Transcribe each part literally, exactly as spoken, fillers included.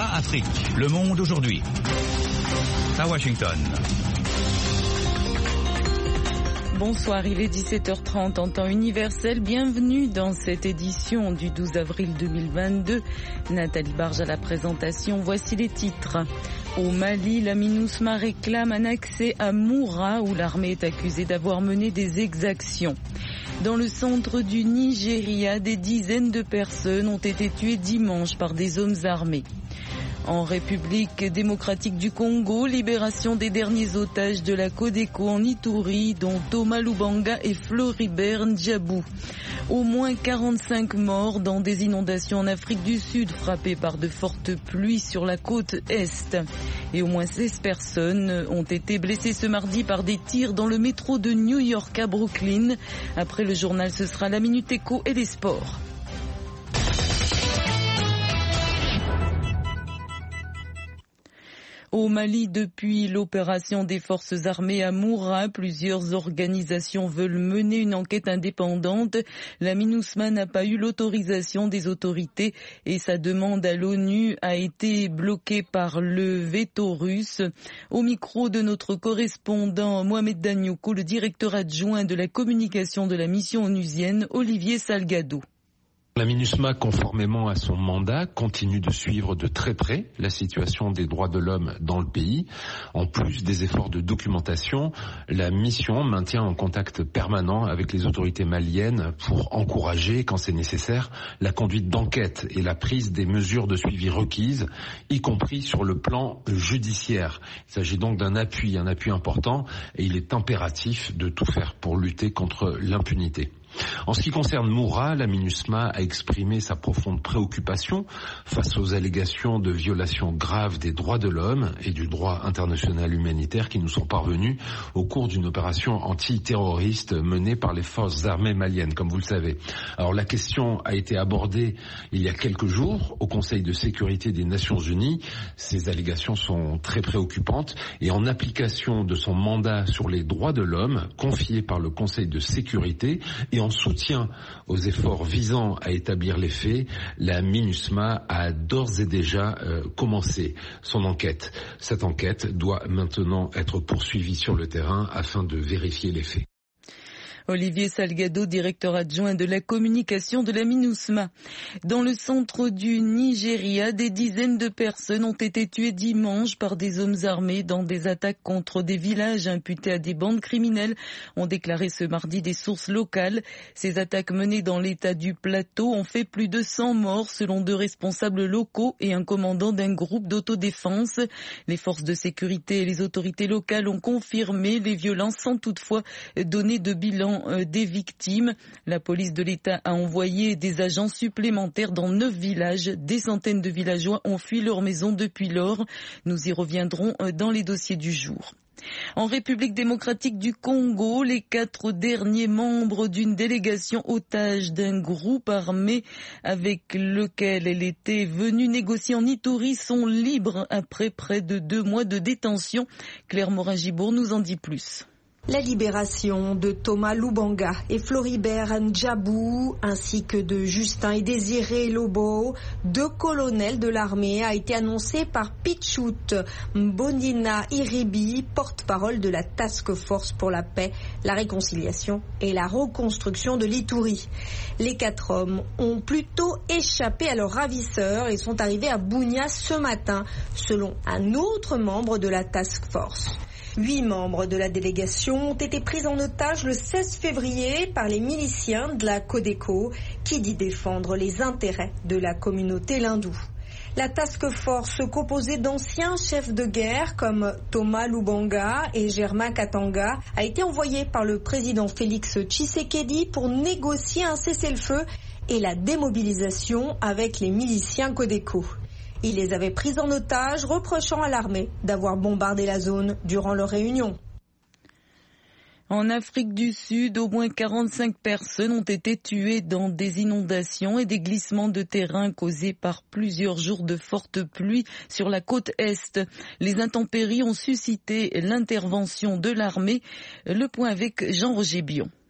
A Afrique, le monde aujourd'hui. À Washington. Bonsoir, il est dix-sept heures trente en temps universel. Bienvenue dans cette édition du douze avril deux mille vingt-deux. Nathalie Barge à la présentation. Voici les titres. Au Mali, la MINUSMA réclame un accès à Moura où l'armée est accusée d'avoir mené des exactions. Dans le centre du Nigeria, des dizaines de personnes ont été tuées dimanche par des hommes armés. En République démocratique du Congo, libération des derniers otages de la Codeco en Ituri, dont Thomas Lubanga et Floribert Ndjabou. Au moins quarante-cinq morts dans des inondations en Afrique du Sud frappées par de fortes pluies sur la côte Est. Et au moins seize personnes ont été blessées ce mardi par des tirs dans le métro de New York à Brooklyn. Après le journal, ce sera la Minute Éco et les sports. Au Mali, depuis l'opération des forces armées à Moura, plusieurs organisations veulent mener une enquête indépendante. La MINUSMA n'a pas eu l'autorisation des autorités et sa demande à l'ONU a été bloquée par le veto russe. Au micro de notre correspondant Mohamed Danyoko, le directeur adjoint de la communication de la mission onusienne, Olivier Salgado. La MINUSMA, conformément à son mandat, continue de suivre de très près la situation des droits de l'homme dans le pays. En plus des efforts de documentation, la mission maintient un contact permanent avec les autorités maliennes pour encourager, quand c'est nécessaire, la conduite d'enquête et la prise des mesures de suivi requises, y compris sur le plan judiciaire. Il s'agit donc d'un appui, un appui important, et il est impératif de tout faire pour lutter contre l'impunité. En ce qui concerne Moura, la MINUSMA a exprimé sa profonde préoccupation face aux allégations de violations graves des droits de l'homme et du droit international humanitaire qui nous sont parvenus au cours d'une opération antiterroriste menée par les forces armées maliennes, comme vous le savez. Alors la question a été abordée il y a quelques jours au Conseil de sécurité des Nations Unies. Ces allégations sont très préoccupantes et en application de son mandat sur les droits de l'homme confié par le Conseil de sécurité et en soutien aux efforts visant à établir les faits, la MINUSMA a d'ores et déjà euh, commencé son enquête. Cette enquête doit maintenant être poursuivie sur le terrain afin de vérifier les faits. Olivier Salgado, directeur adjoint de la communication de la MINUSMA. Dans le centre du Nigeria, des dizaines de personnes ont été tuées dimanche par des hommes armés dans des attaques contre des villages imputés à des bandes criminelles, ont déclaré ce mardi des sources locales. Ces attaques menées dans l'état du Plateau ont fait plus de cent morts selon deux responsables locaux et un commandant d'un groupe d'autodéfense. Les forces de sécurité et les autorités locales ont confirmé les violences sans toutefois donner de bilan des victimes. La police de l'État a envoyé des agents supplémentaires dans neuf villages. Des centaines de villageois ont fui leur maison depuis lors. Nous y reviendrons dans les dossiers du jour. En République démocratique du Congo, les quatre derniers membres d'une délégation otage d'un groupe armé avec lequel elle était venue négocier en Ituri sont libres après près de deux mois de détention. Claire Morin-Gibour nous en dit plus. La libération de Thomas Lubanga et Floribert Ndjabou, ainsi que de Justin et Désiré Lobo, deux colonels de l'armée, a été annoncée par Pichut Mbonina Iribi, porte-parole de la Task Force pour la paix, la réconciliation et la reconstruction de l'Ituri. Les quatre hommes ont plutôt échappé à leurs ravisseurs et sont arrivés à Bunia ce matin, selon un autre membre de la Task Force. Huit membres de la délégation ont été pris en otage le seize février par les miliciens de la Codeco qui dit défendre les intérêts de la communauté lindoue. La task force composée d'anciens chefs de guerre comme Thomas Lubanga et Germain Katanga a été envoyée par le président Félix Tshisekedi pour négocier un cessez-le-feu et la démobilisation avec les miliciens Codeco. Il les avait pris en otage, reprochant à l'armée d'avoir bombardé la zone durant leur réunion. En Afrique du Sud, au moins quarante-cinq personnes ont été tuées dans des inondations et des glissements de terrain causés par plusieurs jours de fortes pluies sur la côte Est. Les intempéries ont suscité l'intervention de l'armée. Le point avec Jean-Roger Bion.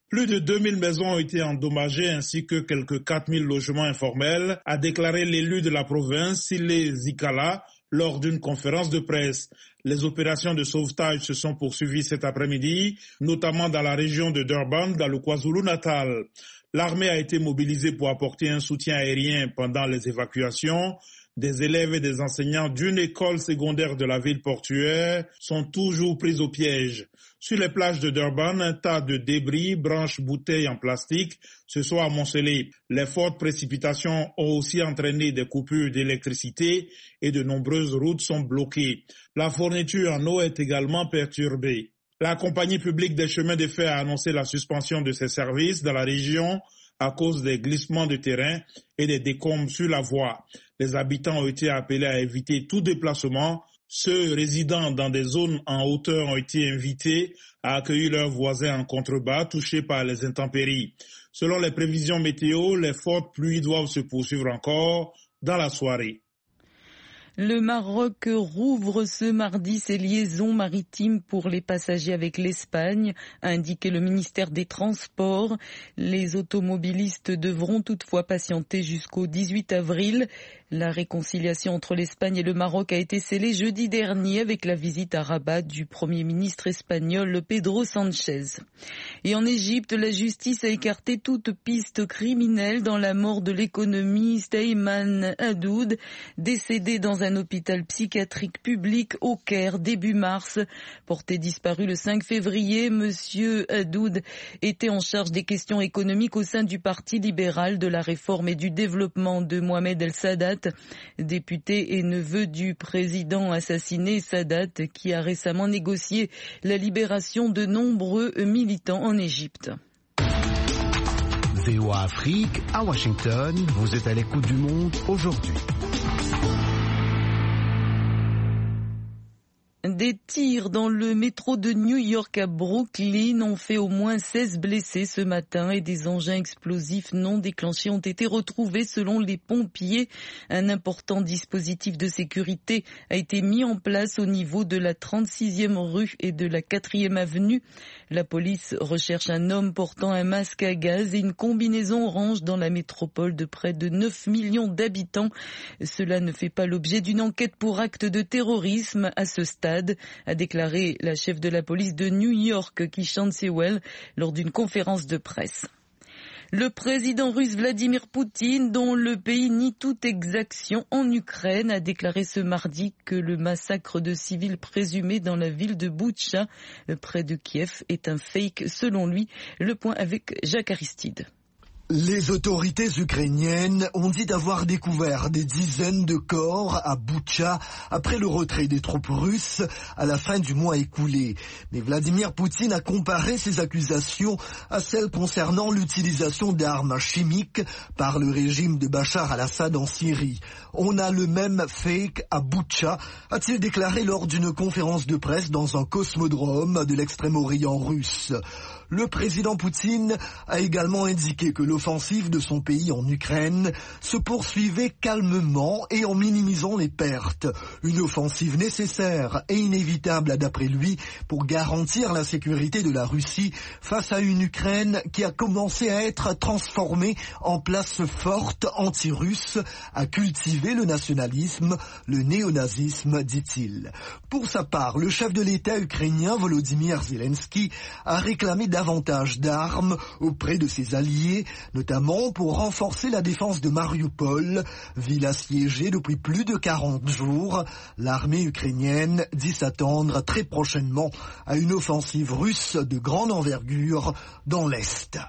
Plus de deux mille maisons ont été endommagées ainsi que quelques quatre mille logements informels, a déclaré l'élu de la province, Sile Zikala, lors d'une conférence de presse. Les opérations de sauvetage se sont poursuivies cet après-midi, notamment dans la région de Durban, dans le KwaZulu-Natal. L'armée a été mobilisée pour apporter un soutien aérien pendant les évacuations. Des élèves et des enseignants d'une école secondaire de la ville portuaire sont toujours pris au piège. Sur les plages de Durban, un tas de débris, branches, bouteilles en plastique se sont amoncelés. Les fortes précipitations ont aussi entraîné des coupures d'électricité et de nombreuses routes sont bloquées. La fourniture en eau est également perturbée. La compagnie publique des chemins de fer a annoncé la suspension de ses services dans la région à cause des glissements de terrain et des décombres sur la voie. Les habitants ont été appelés à éviter tout déplacement. Ceux résidant dans des zones en hauteur ont été invités à accueillir leurs voisins en contrebas touchés par les intempéries. Selon les prévisions météo, les fortes pluies doivent se poursuivre encore dans la soirée. Le Maroc rouvre ce mardi ses liaisons maritimes pour les passagers avec l'Espagne, a indiqué le ministère des Transports. Les automobilistes devront toutefois patienter jusqu'au dix-huit avril. La réconciliation entre l'Espagne et le Maroc a été scellée jeudi dernier avec la visite à Rabat du Premier ministre espagnol Pedro Sanchez. Et en Égypte, la justice a écarté toute piste criminelle dans la mort de l'économiste Ayman Hadoud, décédé dans un hôpital psychiatrique public au Caire début mars. Porté disparu le cinq février, Monsieur Hadoud était en charge des questions économiques au sein du Parti libéral de la réforme et du développement de Mohamed El-Sadat, député et neveu du président assassiné Sadat, qui a récemment négocié la libération de nombreux militants en Égypte. V O A Afrique, à Washington, vous êtes à l'écoute du monde aujourd'hui. Des tirs dans le métro de New York à Brooklyn ont fait au moins seize blessés ce matin et des engins explosifs non déclenchés ont été retrouvés selon les pompiers. Un important dispositif de sécurité a été mis en place au niveau de la trente-sixième rue et de la quatrième avenue. La police recherche un homme portant un masque à gaz et une combinaison orange dans la métropole de près de neuf millions d'habitants. Cela ne fait pas l'objet d'une enquête pour acte de terrorisme à ce stade, a déclaré la chef de la police de New York, Keechant Sewell, lors d'une conférence de presse. Le président russe Vladimir Poutine, dont le pays nie toute exaction en Ukraine, a déclaré ce mardi que le massacre de civils présumés dans la ville de Boutcha, près de Kiev, est un fake selon lui. Le point avec Jacques Aristide. Les autorités ukrainiennes ont dit avoir découvert des dizaines de corps à Boutcha après le retrait des troupes russes à la fin du mois écoulé. Mais Vladimir Poutine a comparé ces accusations à celles concernant l'utilisation d'armes chimiques par le régime de Bachar al-Assad en Syrie. On a le même fake à Boutcha, a-t-il déclaré lors d'une conférence de presse dans un cosmodrome de l'extrême-orient russe. Le président Poutine a également indiqué que l'offensive de son pays en Ukraine se poursuivait calmement et en minimisant les pertes. Une offensive nécessaire et inévitable d'après lui pour garantir la sécurité de la Russie face à une Ukraine qui a commencé à être transformée en place forte anti-russe, à cultiver le nationalisme, le néonazisme, dit-il. Pour sa part, le chef de l'État ukrainien Volodymyr Zelensky a réclamé davantage d'armes auprès de ses alliés, notamment pour renforcer la défense de Mariupol, ville assiégée depuis plus de quarante jours. L'armée ukrainienne dit s'attendre très prochainement à une offensive russe de grande envergure dans l'Est.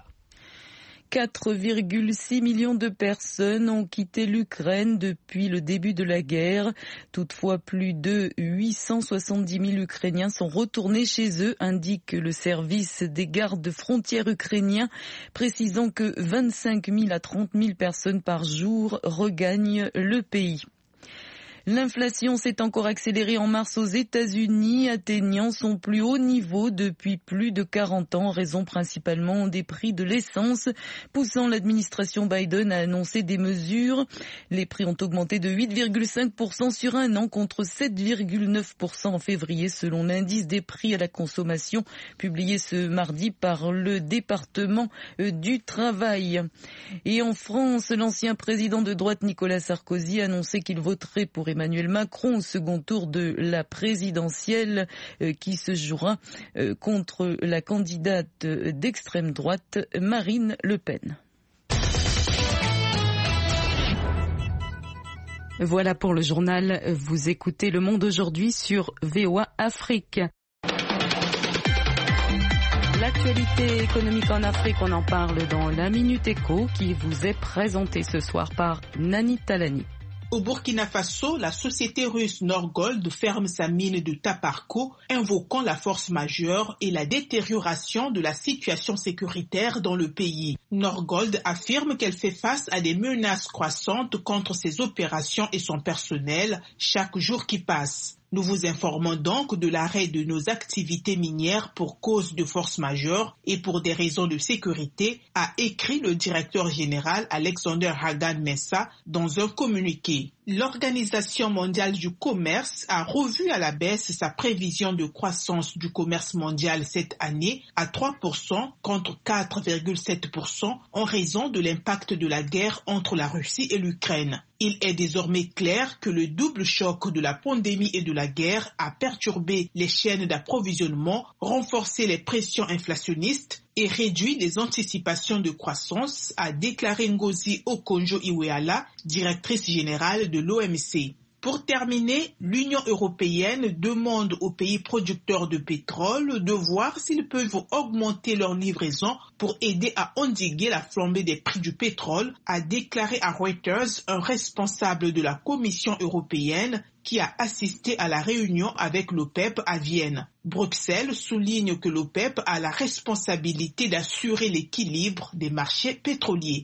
quatre virgule six millions de personnes ont quitté l'Ukraine depuis le début de la guerre. Toutefois, plus de huit cent soixante-dix mille Ukrainiens sont retournés chez eux, indique le service des gardes frontières ukrainiens, précisant que vingt-cinq mille à trente mille personnes par jour regagnent le pays. L'inflation s'est encore accélérée en mars aux États-Unis, atteignant son plus haut niveau depuis plus de quarante ans, en raison principalement des prix de l'essence, poussant l'administration Biden à annoncer des mesures. Les prix ont augmenté de huit virgule cinq pour cent sur un an contre sept virgule neuf pour cent en février, selon l'indice des prix à la consommation publié ce mardi par le département du travail. Et en France, l'ancien président de droite Nicolas Sarkozy a annoncé qu'il voterait pour Emmanuel Macron au second tour de la présidentielle qui se jouera contre la candidate d'extrême droite Marine Le Pen. Voilà pour le journal. Vous écoutez Le Monde aujourd'hui sur V O A Afrique. L'actualité économique en Afrique, on en parle dans la Minute Éco qui vous est présentée ce soir par Nani Talani. Au Burkina Faso, la société russe Norgold ferme sa mine de Taparko, invoquant la force majeure et la détérioration de la situation sécuritaire dans le pays. Norgold affirme qu'elle fait face à des menaces croissantes contre ses opérations et son personnel chaque jour qui passe. Nous vous informons donc de l'arrêt de nos activités minières pour cause de force majeure et pour des raisons de sécurité, a écrit le directeur général Alexander Hagan Messa dans un communiqué. L'Organisation mondiale du commerce a revu à la baisse sa prévision de croissance du commerce mondial cette année à trois pour cent contre quatre virgule sept pour cent en raison de l'impact de la guerre entre la Russie et l'Ukraine. Il est désormais clair que le double choc de la pandémie et de la guerre a perturbé les chaînes d'approvisionnement, renforcé les pressions inflationnistes et réduit les anticipations de croissance, a déclaré Ngozi Okonjo-Iweala, directrice générale de l'O M C. Pour terminer, l'Union européenne demande aux pays producteurs de pétrole de voir s'ils peuvent augmenter leurs livraisons pour aider à endiguer la flambée des prix du pétrole, a déclaré à Reuters un responsable de la Commission européenne qui a assisté à la réunion avec l'OPEP à Vienne. Bruxelles souligne que l'OPEP a la responsabilité d'assurer l'équilibre des marchés pétroliers.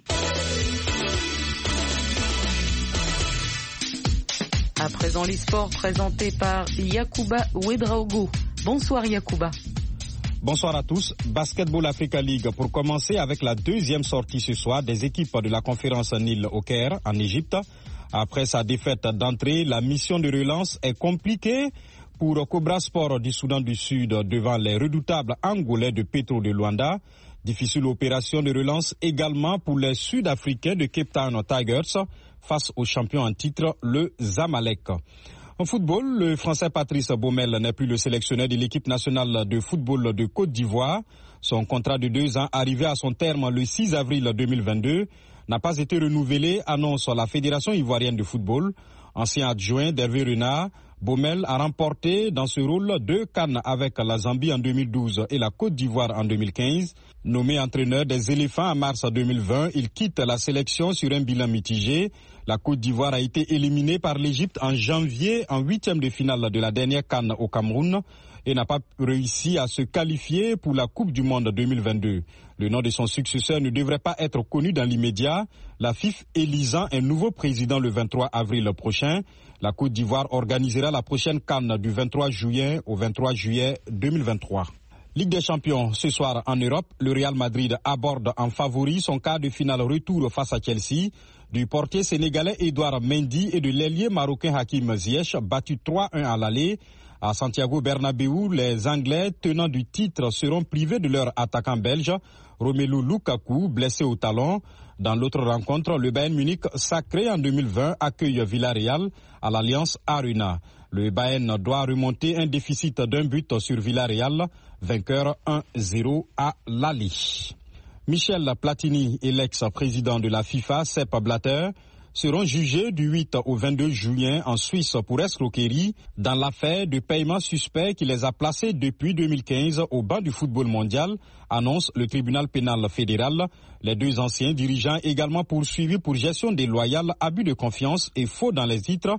À présent, les sports présentés par Yacouba Ouedraogo. Bonsoir Yacouba. Bonsoir à tous. Basketball Africa League pour commencer avec la deuxième sortie ce soir des équipes de la conférence Nil au Caire en Égypte. Après sa défaite d'entrée, la mission de relance est compliquée pour Cobra Sport du Soudan du Sud devant les redoutables Angolais de Petro de Luanda. Difficile opération de relance également pour les Sud-Africains de Cape Town Tigers face au champion en titre, le Zamalek. En football, le Français Patrice Baumel n'est plus le sélectionneur de l'équipe nationale de football de Côte d'Ivoire. Son contrat de deux ans, arrivé à son terme le six avril deux mille vingt-deux, n'a pas été renouvelé, annonce la Fédération ivoirienne de football. Ancien adjoint d'Hervé Renard, Baumel a remporté dans ce rôle deux CAN avec la Zambie en deux mille douze et la Côte d'Ivoire en deux mille quinze. Nommé entraîneur des éléphants en mars deux mille vingt, il quitte la sélection sur un bilan mitigé. La Côte d'Ivoire a été éliminée par l'Égypte en janvier en huitième de finale de la dernière CAN au Cameroun et n'a pas réussi à se qualifier pour la Coupe du Monde deux mille vingt-deux. Le nom de son successeur ne devrait pas être connu dans l'immédiat, la F I F élisant un nouveau président le vingt-trois avril prochain. La Côte d'Ivoire organisera la prochaine CAN du vingt-trois juillet au vingt-trois juillet deux mille vingt-trois. Ligue des champions, ce soir en Europe, le Real Madrid aborde en favori son quart de finale retour face à Chelsea. Du portier sénégalais Edouard Mendy et de l'ailier marocain Hakim Ziyech, battu trois un à l'aller. À Santiago Bernabéu, les Anglais tenants du titre seront privés de leur attaquant belge, Romelu Lukaku, blessé au talon. Dans l'autre rencontre, le Bayern Munich, sacré en deux mille vingt, accueille Villarreal à l'Allianz Arena. Le Bayern doit remonter un déficit d'un but sur Villarreal, vainqueur un zéro à l'Ali. Michel Platini et l'ex-président de la FIFA, Sepp Blatter, seront jugés du huit au vingt-deux juillet en Suisse pour escroquerie dans l'affaire de paiement suspect qui les a placés depuis deux mille quinze au banc du football mondial, annonce le tribunal pénal fédéral. Les deux anciens dirigeants également poursuivis pour gestion déloyale, abus de confiance et faux dans les titres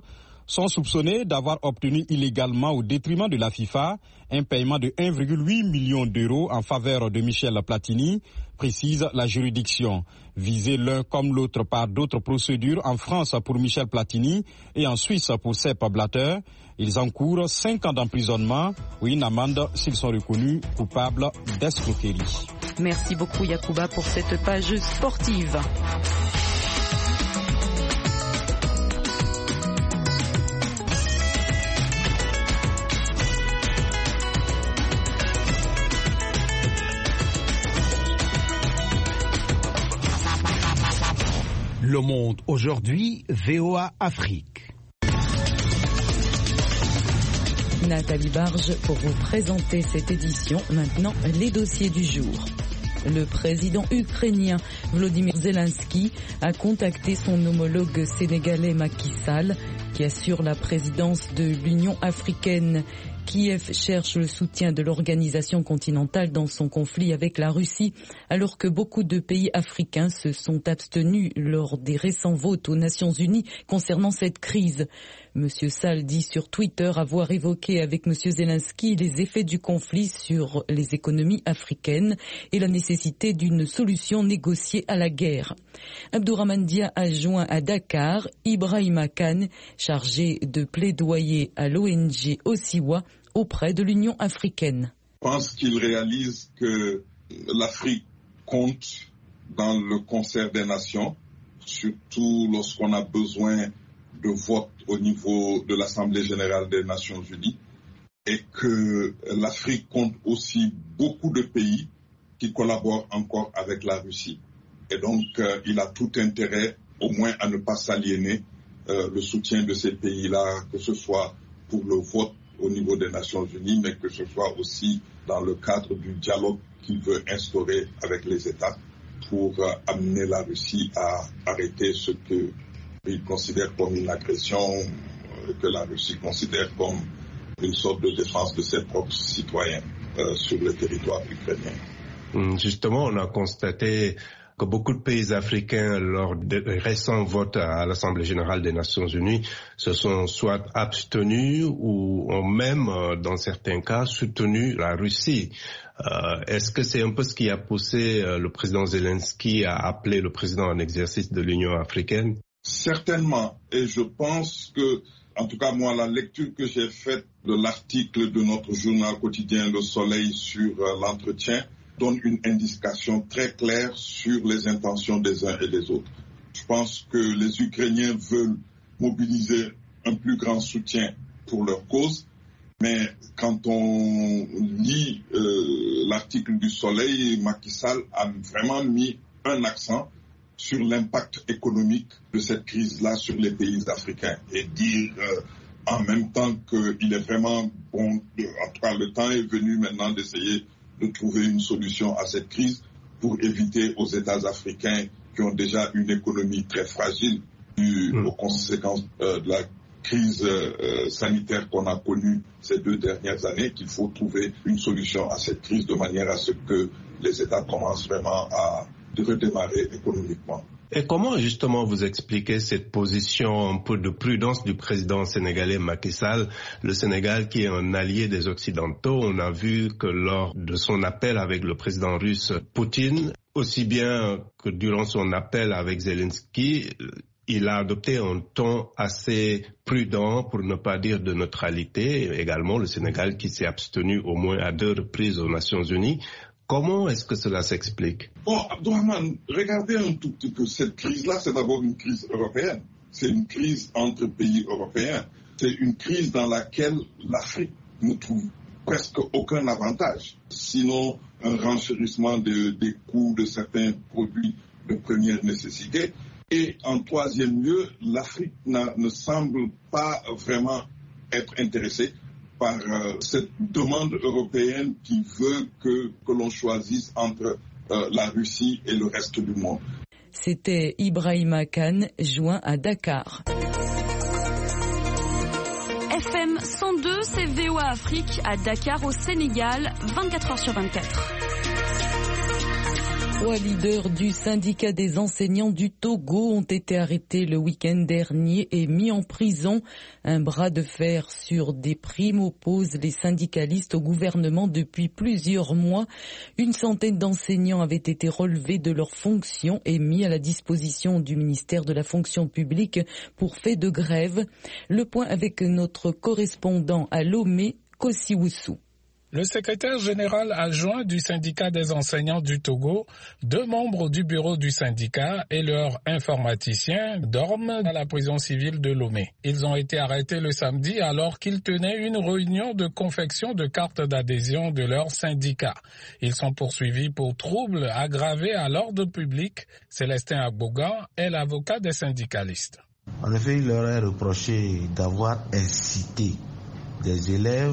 sont soupçonnés d'avoir obtenu illégalement au détriment de la FIFA un paiement de un virgule huit million d'euros en faveur de Michel Platini, précise la juridiction. Visés l'un comme l'autre par d'autres procédures en France pour Michel Platini et en Suisse pour Sepp Blatter, ils encourent cinq ans d'emprisonnement ou une amende s'ils sont reconnus coupables d'escroquerie. Merci beaucoup Yacouba pour cette page sportive. Le Monde aujourd'hui, V O A Afrique. Nathalie Barge pour vous présenter cette édition. Maintenant, les dossiers du jour. Le président ukrainien Volodymyr Zelensky a contacté son homologue sénégalais Macky Sall, qui assure la présidence de l'Union africaine. Kiev cherche le soutien de l'organisation continentale dans son conflit avec la Russie, alors que beaucoup de pays africains se sont abstenus lors des récents votes aux Nations Unies concernant cette crise. Monsieur Sall dit sur Twitter avoir évoqué avec Monsieur Zelensky les effets du conflit sur les économies africaines et la nécessité d'une solution négociée à la guerre. Abdourahmane Dia a joint à Dakar Ibrahima Kane, chargé de plaidoyer à l'O N G Osiwa auprès de l'Union africaine. Je pense qu'il réalise que l'Afrique compte dans le concert des nations, surtout lorsqu'on a besoin de vote au niveau de l'Assemblée générale des Nations unies, et que l'Afrique compte aussi beaucoup de pays qui collaborent encore avec la Russie. Et donc, euh, il a tout intérêt, au moins, à ne pas s'aliéner euh, le soutien de ces pays-là, que ce soit pour le vote au niveau des Nations unies, mais que ce soit aussi dans le cadre du dialogue qu'il veut instaurer avec les États pour euh, amener la Russie à arrêter ce qu'il considère comme une agression, euh, que la Russie considère comme une sorte de défense de ses propres citoyens euh, sur le territoire ukrainien. Justement, on a constaté que beaucoup de pays africains, lors des récents votes à l'Assemblée générale des Nations unies, se sont soit abstenus ou ont même, dans certains cas, soutenu la Russie. Euh, est-ce que c'est un peu ce qui a poussé euh, le président Zelensky à appeler le président en exercice de l'Union africaine? Certainement. Et je pense que, en tout cas, moi, la lecture que j'ai faite de l'article de notre journal quotidien Le Soleil sur euh, l'entretien donne une indication très claire sur les intentions des uns et des autres. Je pense que les Ukrainiens veulent mobiliser un plus grand soutien pour leur cause, mais quand on lit euh, l'article du Soleil, Macky Sall a vraiment mis un accent sur l'impact économique de cette crise-là sur les pays africains et dire euh, en même temps qu'il est vraiment bon, de, en tout cas le temps est venu maintenant d'essayer de trouver une solution à cette crise pour éviter aux États africains qui ont déjà une économie très fragile due aux conséquences euh, de la crise euh, sanitaire qu'on a connue ces deux dernières années, qu'il faut trouver une solution à cette crise de manière à ce que les États commencent vraiment à redémarrer économiquement. Et comment justement vous expliquez cette position un peu de prudence du président sénégalais Macky Sall, le Sénégal qui est un allié des Occidentaux? On a vu que lors de son appel avec le président russe Poutine, aussi bien que durant son appel avec Zelensky, il a adopté un ton assez prudent, pour ne pas dire de neutralité. Également, le Sénégal qui s'est abstenu au moins à deux reprises aux Nations Unies. Comment est-ce que cela s'explique? Bon, Abdourahmane, regardez un tout petit peu. Cette crise-là, c'est d'abord une crise européenne. C'est une crise entre pays européens. C'est une crise dans laquelle l'Afrique ne trouve presque aucun avantage. Sinon, un renchérissement de, des coûts de certains produits de première nécessité. Et en troisième lieu, l'Afrique ne semble pas vraiment être intéressée par euh, cette demande européenne qui veut que, que l'on choisisse entre euh, la Russie et le reste du monde. C'était Ibrahima Kane, joint à Dakar. F M cent deux, c'est V O A Afrique à Dakar au Sénégal, vingt-quatre heures sur vingt-quatre. Trois leaders du syndicat des enseignants du Togo ont été arrêtés le week-end dernier et mis en prison. Un bras de fer sur des primes oppose les syndicalistes au gouvernement depuis plusieurs mois. Une centaine d'enseignants avaient été relevés de leurs fonctions et mis à la disposition du ministère de la fonction publique pour fait de grève. Le point avec notre correspondant à Lomé, Kosiwusu. Le secrétaire général adjoint du syndicat des enseignants du Togo, deux membres du bureau du syndicat et leur informaticien dorment à la prison civile de Lomé. Ils ont été arrêtés le samedi alors qu'ils tenaient une réunion de confection de cartes d'adhésion de leur syndicat. Ils sont poursuivis pour troubles aggravés à l'ordre public. Célestin Agbogan est l'avocat des syndicalistes. En effet, il leur est reproché d'avoir incité des élèves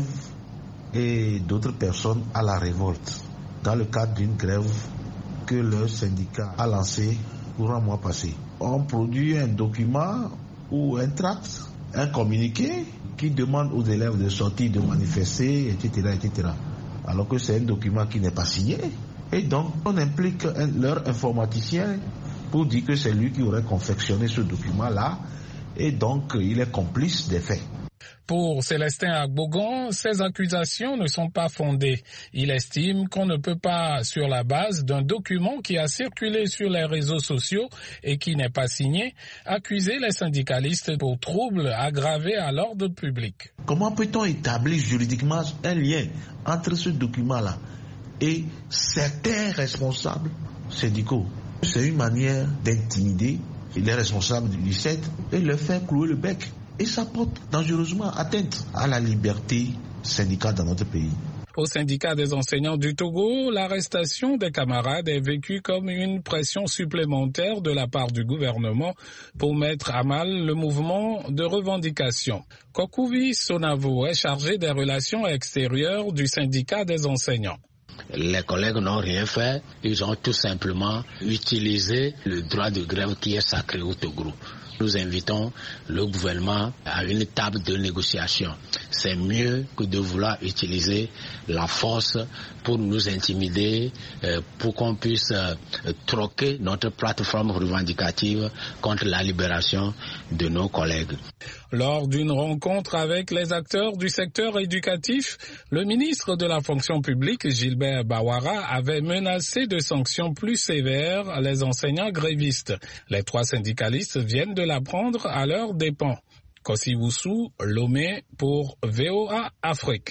et d'autres personnes à la révolte dans le cadre d'une grève que le syndicat a lancée pour un mois passé. On produit un document ou un tract, un communiqué qui demande aux élèves de sortir, de manifester, et cetera, et cetera. Alors que c'est un document qui n'est pas signé. Et donc, on implique un, leur informaticien pour dire que c'est lui qui aurait confectionné ce document-là et donc il est complice des faits. Pour Célestin Agbogan, ces accusations ne sont pas fondées. Il estime qu'on ne peut pas, sur la base d'un document qui a circulé sur les réseaux sociaux et qui n'est pas signé, accuser les syndicalistes pour troubles aggravés à l'ordre public. Comment peut-on établir juridiquement un lien entre ce document-là et certains responsables syndicaux? C'est une manière d'intimider les responsables du lycée et leur faire clouer le bec. Et ça porte dangereusement atteinte à la liberté syndicale dans notre pays. Au syndicat des enseignants du Togo, l'arrestation des camarades est vécue comme une pression supplémentaire de la part du gouvernement pour mettre à mal le mouvement de revendication. Kokouvi Sonavo est chargé des relations extérieures du syndicat des enseignants. Les collègues n'ont rien fait, ils ont tout simplement utilisé le droit de grève qui est sacré au Togo. Nous invitons le gouvernement à une table de négociation. C'est mieux que de vouloir utiliser la force pour nous intimider, pour qu'on puisse troquer notre plateforme revendicative contre la libération de nos collègues. Lors d'une rencontre avec les acteurs du secteur éducatif, le ministre de la fonction publique, Gilbert Bawara, avait menacé de sanctions plus sévères les enseignants grévistes. Les trois syndicalistes viennent de l'apprendre à leurs dépens. Kosiwusu, Lomé pour V O A Afrique.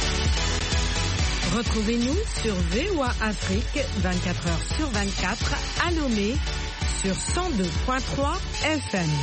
Retrouvez-nous sur V O A Afrique vingt-quatre heures sur vingt-quatre à Lomé sur cent deux point trois F M.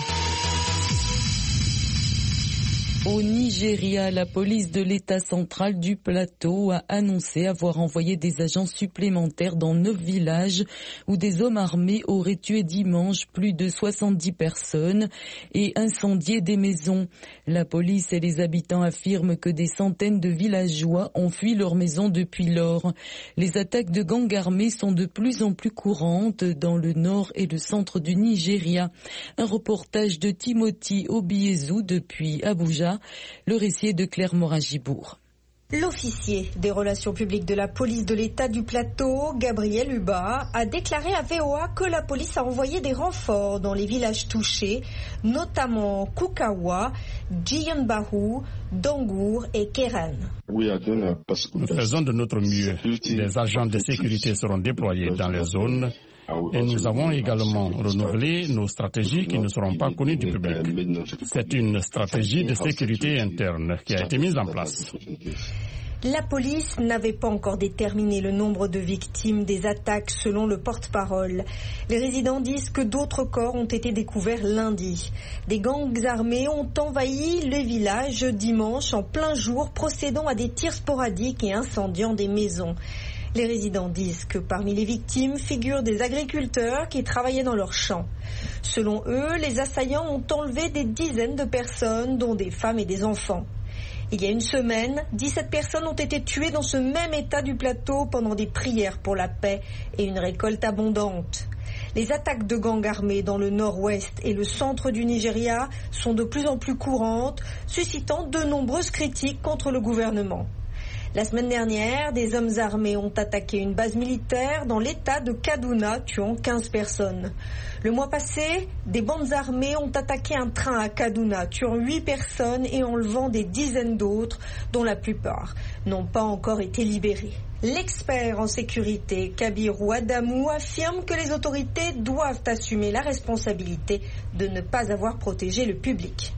Au Nigeria, la police de l'État central du plateau a annoncé avoir envoyé des agents supplémentaires dans neuf villages où des hommes armés auraient tué dimanche plus de soixante-dix personnes et incendié des maisons. La police et les habitants affirment que des centaines de villageois ont fui leurs maisons depuis lors. Les attaques de gangs armés sont de plus en plus courantes dans le nord et le centre du Nigeria. Un reportage de Timothy Obiezu depuis Abuja. Le récit est de Claire Morin-Gibourg. L'officier des relations publiques de la police de l'État du Plateau, Gabriel Uba, a déclaré à V O A que la police a envoyé des renforts dans les villages touchés, notamment Kukawa, Djianbahu, Dongour et Keren. Nous faisons de notre mieux. Des agents de sécurité seront déployés dans les zones. Et nous avons également renouvelé nos stratégies qui ne seront pas connues du public. C'est une stratégie de sécurité interne qui a été mise en place. La police n'avait pas encore déterminé le nombre de victimes des attaques selon le porte-parole. Les résidents disent que d'autres corps ont été découverts lundi. Des gangs armés ont envahi le village dimanche en plein jour, procédant à des tirs sporadiques et incendiant des maisons. Les résidents disent que parmi les victimes figurent des agriculteurs qui travaillaient dans leurs champs. Selon eux, les assaillants ont enlevé des dizaines de personnes, dont des femmes et des enfants. Il y a une semaine, dix-sept personnes ont été tuées dans ce même état du plateau pendant des prières pour la paix et une récolte abondante. Les attaques de gangs armés dans le nord-ouest et le centre du Nigeria sont de plus en plus courantes, suscitant de nombreuses critiques contre le gouvernement. La semaine dernière, des hommes armés ont attaqué une base militaire dans l'état de Kaduna, tuant quinze personnes. Le mois passé, des bandes armées ont attaqué un train à Kaduna, tuant huit personnes et enlevant des dizaines d'autres, dont la plupart n'ont pas encore été libérés. L'expert en sécurité, Kabiru Adamou, affirme que les autorités doivent assumer la responsabilité de ne pas avoir protégé le public.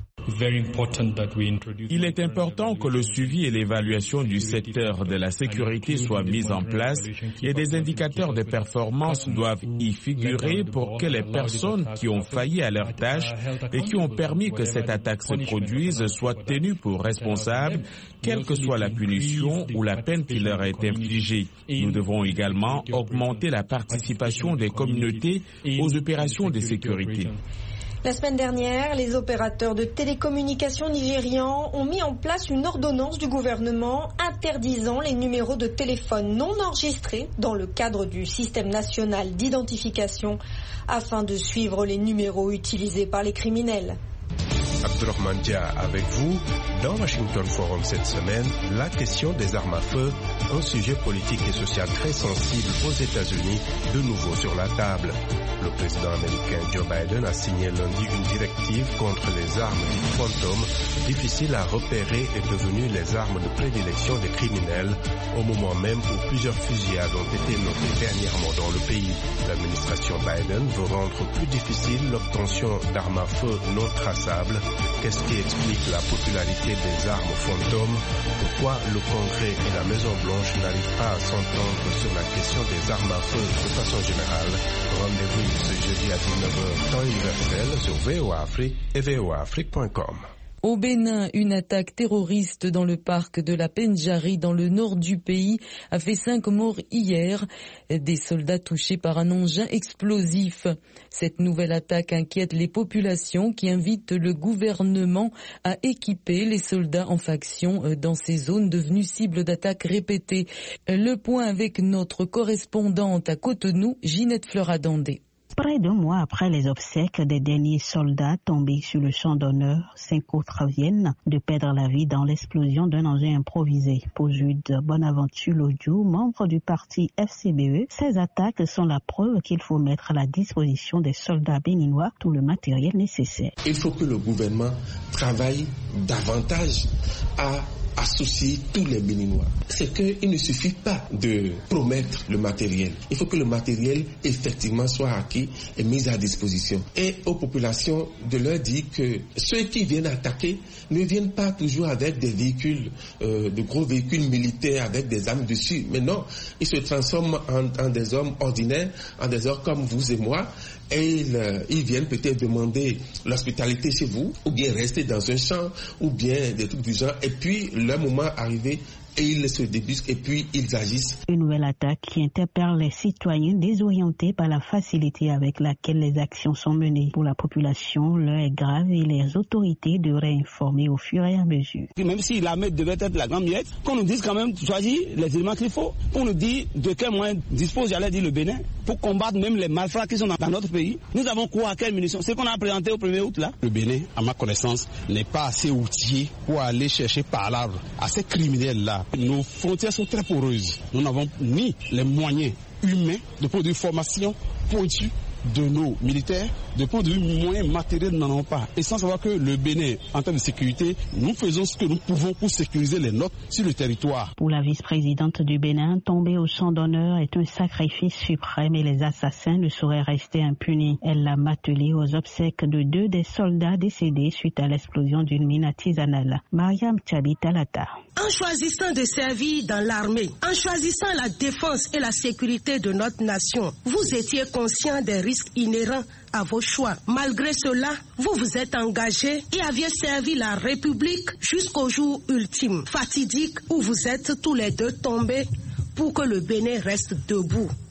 Il est important que le suivi et l'évaluation du secteur de la sécurité soient mis en place et des indicateurs de performance doivent y figurer pour que les personnes qui ont failli à leur tâche et qui ont permis que cette attaque se produise soient tenues pour responsables, quelle que soit la punition ou la peine qui leur est infligée. Nous devons également augmenter la participation des communautés aux opérations de sécurité. La semaine dernière, les opérateurs de télécommunications nigérians ont mis en place une ordonnance du gouvernement interdisant les numéros de téléphone non enregistrés dans le cadre du système national d'identification afin de suivre les numéros utilisés par les criminels. Abdurrahman Dia avec vous. Dans Washington Forum cette semaine, la question des armes à feu, un sujet politique et social très sensible aux États-Unis, de nouveau sur la table. Le président américain Joe Biden a signé lundi une directive contre les armes dites fantômes, difficiles à repérer et devenues les armes de prédilection des criminels, au moment même où plusieurs fusillades ont été notées dernièrement dans le pays. L'administration Biden veut rendre plus difficile l'obtention d'armes à feu non traçables. Qu'est-ce qui explique la popularité des armes fantômes? Pourquoi le Congrès et la Maison-Blanche n'arrivent pas à s'entendre sur la question des armes à feu de façon générale? Rendez-vous ce jeudi à dix-neuf heures, temps universel, sur V O A Afrique et V O A Afrique point com. Au Bénin, une attaque terroriste dans le parc de la Pendjari, dans le nord du pays, a fait cinq morts hier. Des soldats touchés par un engin explosif. Cette nouvelle attaque inquiète les populations qui invitent le gouvernement à équiper les soldats en faction dans ces zones devenues cibles d'attaques répétées. Le point avec notre correspondante à Cotonou, Ginette Fleuradandé. Près d'un mois après les obsèques des derniers soldats tombés sur le champ d'honneur, cinq autres viennent de perdre la vie dans l'explosion d'un engin improvisé. Pour Jude Bonaventure Lodjou, membre du parti F C B E, ces attaques sont la preuve qu'il faut mettre à la disposition des soldats béninois tout le matériel nécessaire. Il faut que le gouvernement travaille davantage à associer tous les Béninois. C'est qu'il ne suffit pas de promettre le matériel. Il faut que le matériel effectivement soit acquis et mis à disposition. Et aux populations de leur dire que ceux qui viennent attaquer ne viennent pas toujours avec des véhicules, euh, de gros véhicules militaires avec des armes dessus. Mais non, ils se transforment en, en des hommes ordinaires, en des hommes comme vous et moi. Et ils, euh, ils viennent peut-être demander l'hospitalité chez vous, ou bien rester dans un champ, ou bien des trucs du genre. Et puis, leur moment arrivé, et ils se débusquent et puis ils agissent. Une nouvelle attaque qui interpelle les citoyens désorientés par la facilité avec laquelle les actions sont menées. Pour la population, l'heure est grave et les autorités devraient informer au fur et à mesure. Même si l'armée devait être la grande miette, qu'on nous dise quand même choisir les éléments qu'il faut, qu'on nous dise de quels moyens dispose, j'allais dire, le Bénin, pour combattre même les malfrats qui sont dans, dans notre pays. Nous avons quoi à quelle munitions? Ce qu'on a présenté au premier août là. Le Bénin, à ma connaissance, n'est pas assez outillé pour aller chercher par l'arbre à ces criminels-là. Nos frontières sont très poreuses. Nous n'avons ni les moyens humains de produire formation pointue de nos militaires, de point de vue moyens matériels, nous n'en avons pas. Et sans savoir que le Bénin, en termes de sécurité, nous faisons ce que nous pouvons pour sécuriser les nôtres sur le territoire. Pour la vice-présidente du Bénin, tomber au champ d'honneur est un sacrifice suprême et les assassins ne sauraient rester impunis. Elle l'a matelé aux obsèques de deux des soldats décédés suite à l'explosion d'une mine artisanale. Mariam Tchabitalata. En choisissant de servir dans l'armée, en choisissant la défense et la sécurité de notre nation, vous étiez conscient des risques inhérents à vos choix. Malgré cela, vous vous êtes engagé et aviez servi la République jusqu'au jour ultime, fatidique, où vous êtes tous les deux tombés pour que le Bénin reste debout.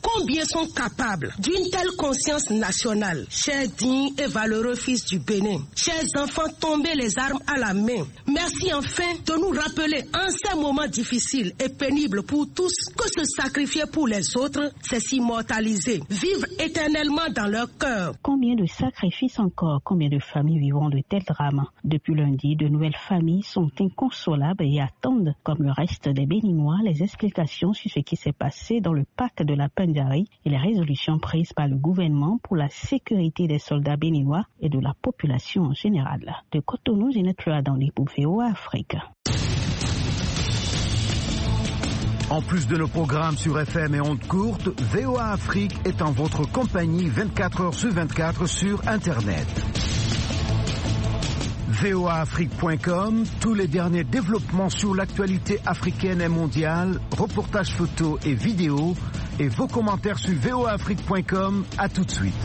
combien sont capables d'une telle conscience nationale? Chers dignes et valeureux fils du Bénin, chers enfants tombés les armes à la main, merci enfin de nous rappeler en ces moments difficiles et pénibles pour tous que se sacrifier pour les autres, c'est s'immortaliser, vivre éternellement dans leur cœur. Combien de sacrifices encore, combien de familles vivront de tels drames? Depuis lundi, de nouvelles familles sont inconsolables et attendent, comme le reste des Béninois, les explications sur ce qui s'est passé dans le parc de la Pendjari et les résolutions prises par le gouvernement pour la sécurité des soldats béninois et de la population en général. De Cotonou, Ginette Loadandi pour V O A Afrique. En plus de nos programmes sur F M et ondes courtes, V O A Afrique est en votre compagnie vingt-quatre heures sur vingt-quatre sur Internet. V O A Afrique point com, tous les derniers développements sur l'actualité africaine et mondiale, reportages photos et vidéos, et vos commentaires sur V O A Afrique point com. À tout de suite.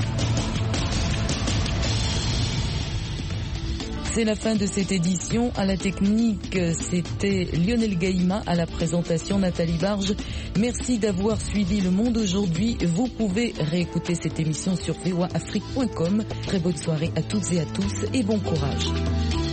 C'est la fin de cette édition. À la technique, c'était Lionel Gaïma. À la présentation, Nathalie Barge. Merci d'avoir suivi Le Monde aujourd'hui. Vous pouvez réécouter cette émission sur V O A Afrique point com. Très bonne soirée à toutes et à tous et bon courage.